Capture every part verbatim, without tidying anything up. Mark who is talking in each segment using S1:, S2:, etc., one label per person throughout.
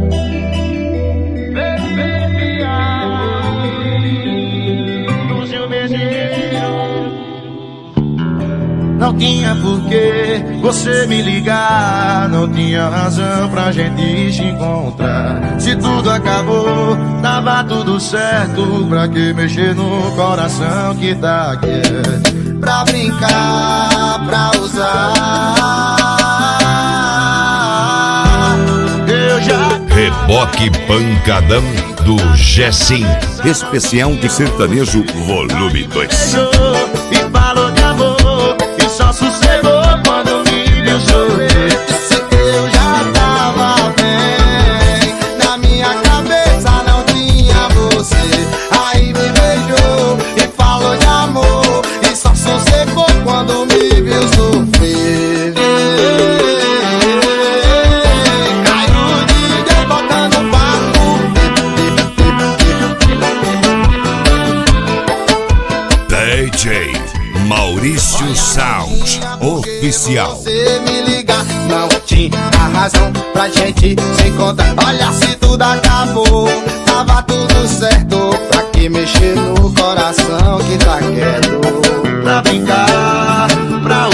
S1: Não tinha porquê você me ligar, não tinha razão pra gente se encontrar. Se tudo acabou, tava tudo certo, pra que mexer no coração que tá aqui? Pra brincar, pra usar, eu já...
S2: Reboque Pancadão do Gessim. Especial de sertanejo volume dois.
S1: E falou de amor, e só sossegou quando me viu chover. Disse que eu já tava bem, na minha cabeça não tinha você. Aí me beijou e falou de amor, e só sossegou quando me viu sofrer. Caiu de Deus botando papo.
S2: D J Maurício Sound Oficial.
S1: Você me ligar, não tinha razão pra gente se encontrar. Olha, se tudo acabou, tava tudo certo, pra que mexer no coração que tá quieto? Pra brincar, pra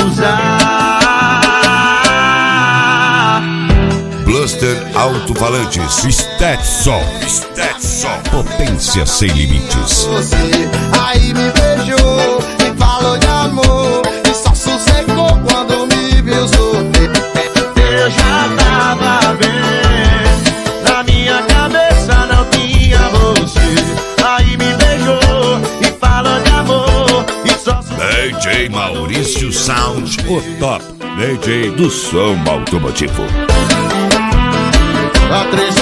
S1: usar.
S2: Bluster Alto-Falantes Stetson. Stetson. Potência sem limites.
S1: Você aí me beijou e falou de amor, e só sossegou quando me viu sofrer. Eu já tava bem, na minha cabeça não tinha você. Aí me beijou e falou de amor, e só
S2: D J Maurício Sound, o top D J do som automotivo.
S1: a três